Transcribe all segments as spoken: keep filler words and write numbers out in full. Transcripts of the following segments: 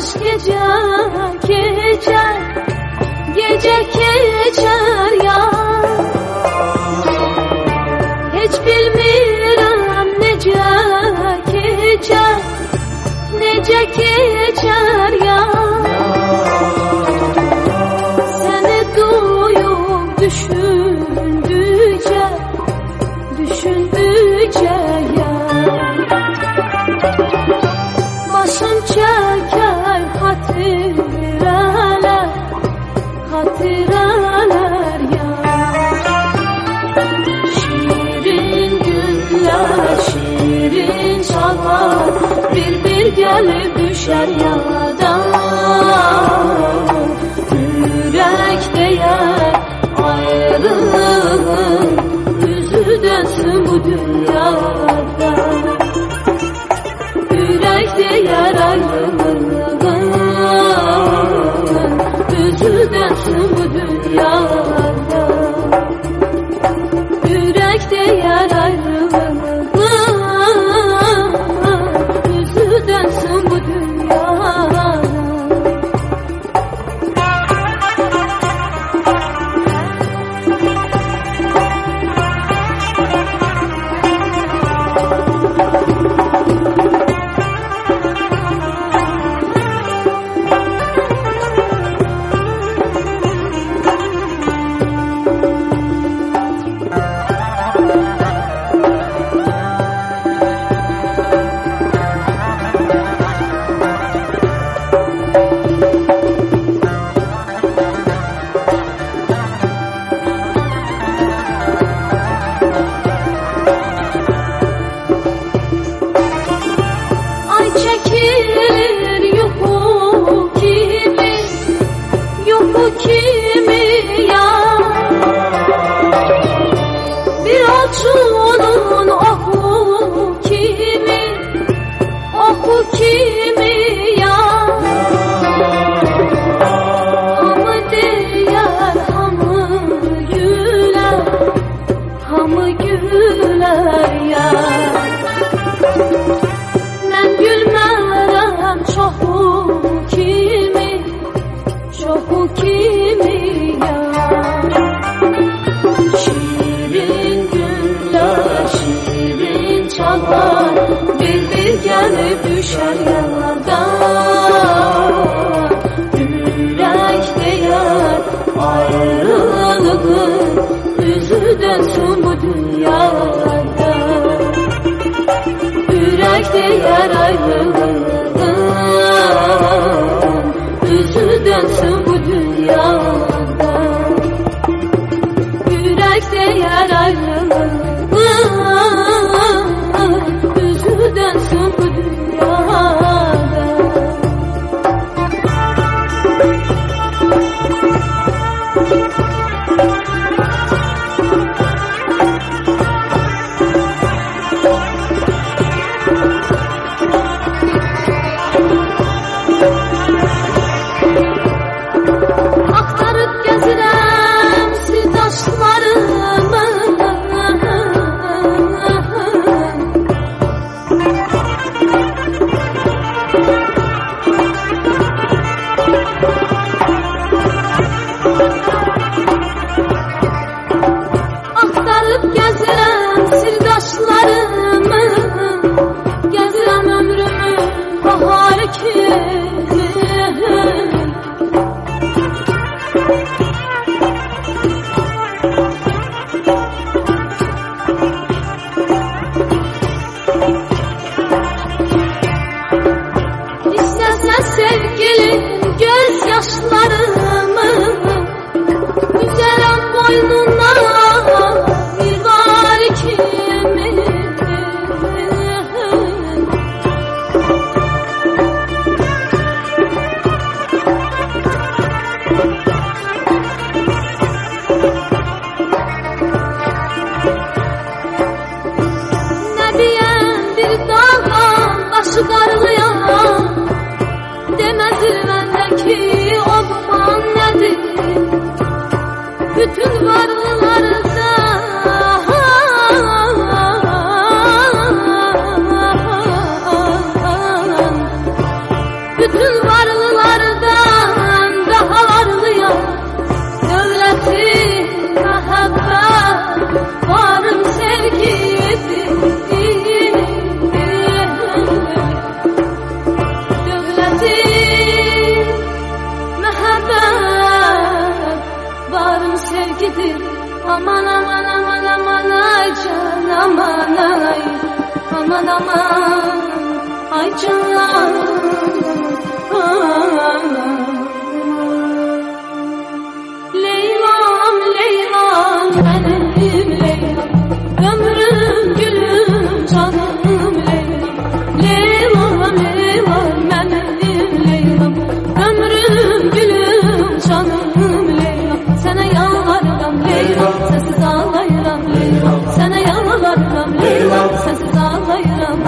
Yaş gece geçer, gece geçer ya. Hiç bilmirəm necə keçər, necə keçər ya. Səni duyub düşündükcə, düşündükcə ya. Başım çəkər xatirələr, xatirələr ya. Şirin günlər, şirin çalar, bir-bir gəlib düşər yaradan. Ürək deyər ayrılığın, üzü dönsün bu dünyada. Ürək deyər ayrılığın, üzü dönsün bu dünyada. Ürək deyər ayrılığın, üzü dönsün bu dünyada. Yolcunun oku kimi, oku kimi ya. Hamı deyər, hamı gülər, hamı gülər ya. Mən gülmərəm çoxu kimi, çoxu kimi ya. Çalar, bir-bir gəlib düşər yaradan. Ürək deyər ayrılığın, üzü dönsün bu dünyada. Ürək deyər ayrılığın, üzü dönsün bu dünyada. Ürək deyər ayrılığın, üzü dönsün bu dünyada. Aktarıp gezirəm sirdaşlarımı, aktarıp gezirəm sirdaşlarımı, gezirəm ömrümü baharı kimi. İstəsən sevgilim göz yaşlarımı, üzərəm boynuna bir var kimi. Nə deyəm bir dağa başı qarğıyan, demədir məndəki o duman nədir? Bütün varlıqlarda bütün varlıqlarda can aman ay, aman aman ay can. Leylam Leylam benim Leylam, ömrüm gülüm canım Leylam. Leylam Leylam benim Leylam, ömrüm gülüm canım Leylam. Sana yalvarırım Leylam, sensiz ağlayırım Leylam. Sana yalvarırım Leylam, sensiz ağlayırım.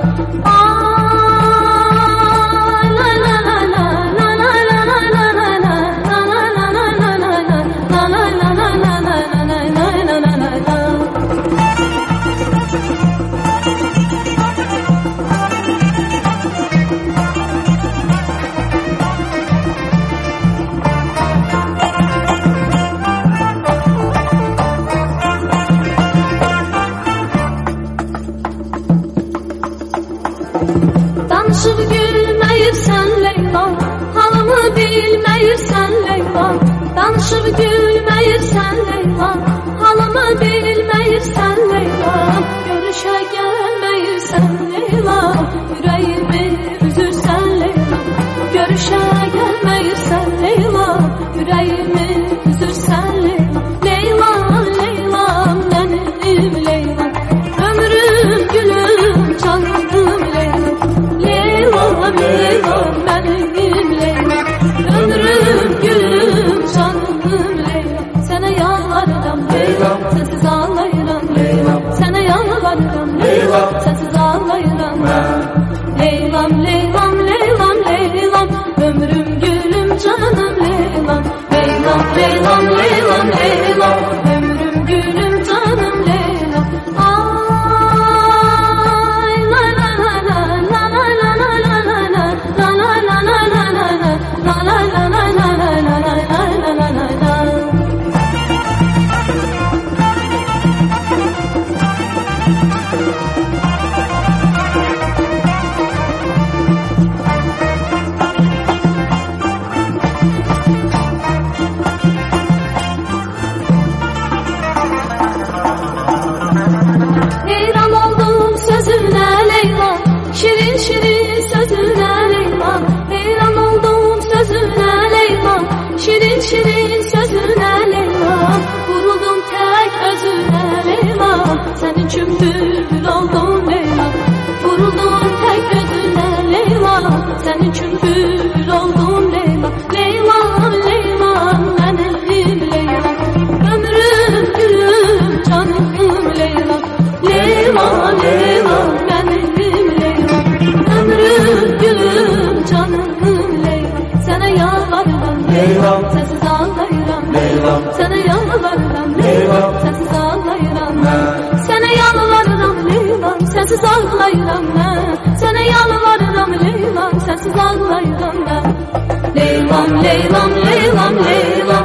Danışıb gülməyirsən Leylam, halımı bilməyirsən Leylam. Danışıb gülməyirsən Leylam, halımı bilməyirsən Leylam. Görüşə gəlməyirsən Leylam, ürəyimi üzürsən Leylam. Görüşə gəlməyirsən Leylam, ürəyimi üzürsən Leylam. Leylam, Leylam, mənim Leylam, ömrüm gülüm canım Leylam. Leylam, Leylam, benim Leylam, ömrüm gülüm canım Leylam. Sana yalvarırım Leylam, sensiz ağlayırım Leylam. Sana yalvarırım Leylam, sensiz ağlayırım. Leylam, Leylam, Leylam, Leylam, ömrüm gülüm canım Leylam. Leylam, Leylam, Leylam, Leylam, ömrüm gülüm canım Leylam. Heyran oldum sözüne Leyla, şirin şirin sözüne Leyla. Heyran oldum sözüne Leyla, şirin şirin sözüne Leyla. Vuruldum tek özüne Leyla, senin için bülbül oldum Leyla. Vuruldum tek özüne Leyla, senin için bülbül oldum Leyla. Leyla, Leyla, benim Leyla, ömrüm gülüm canım Leyla. Leyla, Leyla, benim Leyla, ömrüm gülüm canım Leyla. Sana yalvarırım Leyla, sensiz ağlayırım Leyla. Sana yalvarırım Leyla, sensiz ağlayırım. Sana yalvarırım Leyla, sensiz ağlayırım. Sana yalvarırım Leyla, sensiz ağlayırım. Leylam, Leylam, Leylam, Leylam.